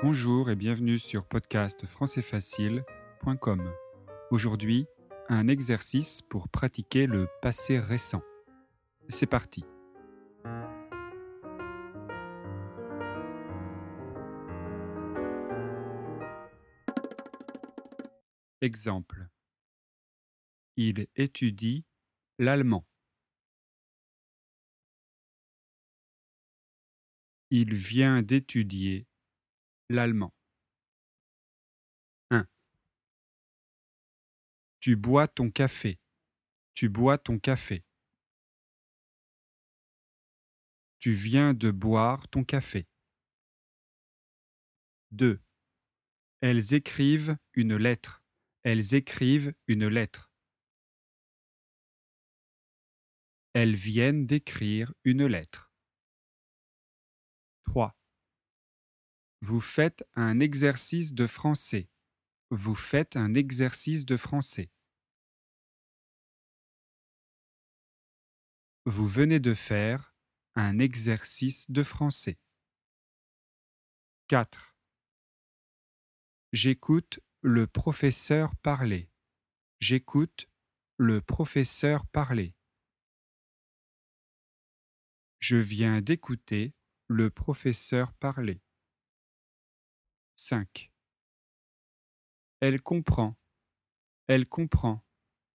Bonjour et bienvenue sur podcastfrancaisfacile.com. Aujourd'hui, un exercice pour pratiquer le passé récent. C'est parti. Exemple. Il étudie l'allemand. Il vient d'étudier l'allemand. 1. Tu bois ton café. Tu bois ton café. Tu viens de boire ton café. 2. Elles écrivent une lettre. Elles écrivent une lettre. Elles viennent d'écrire une lettre. 3. Vous faites un exercice de français. Vous faites un exercice de français. Vous venez de faire un exercice de français. 4. J'écoute le professeur parler. J'écoute le professeur parler. Je viens d'écouter le professeur parler. 5. Elle comprend. Elle comprend.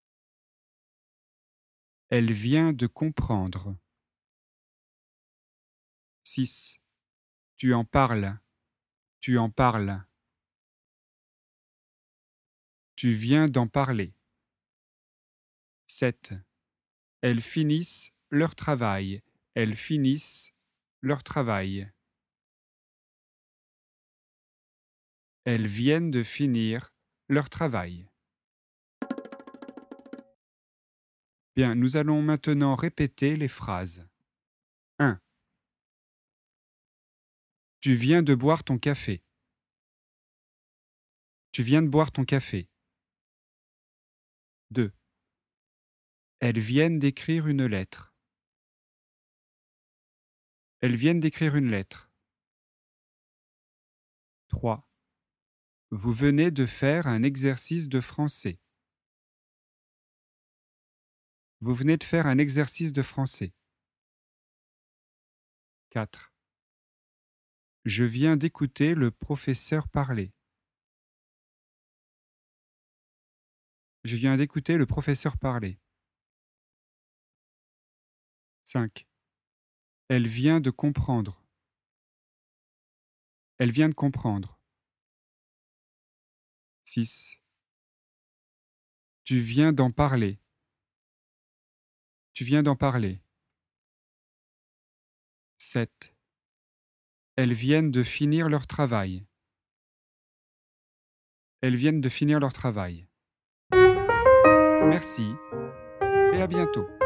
Elle vient de comprendre. 6. Tu en parles. Tu en parles. Tu viens d'en parler. 7. Elles finissent leur travail. Elles finissent leur travail. Elles viennent de finir leur travail. Bien, nous allons maintenant répéter les phrases. 1. Tu viens de boire ton café. Tu viens de boire ton café. 2. Elles viennent d'écrire une lettre. Elles viennent d'écrire une lettre. 3. Vous venez de faire un exercice de français. Vous venez de faire un exercice de français. 4. Je viens d'écouter le professeur parler. Je viens d'écouter le professeur parler. 5. Elle vient de comprendre. Elle vient de comprendre. 6. Tu viens d'en parler. Tu viens d'en parler. 7. Elles viennent de finir leur travail. Elles viennent de finir leur travail. Merci et à bientôt.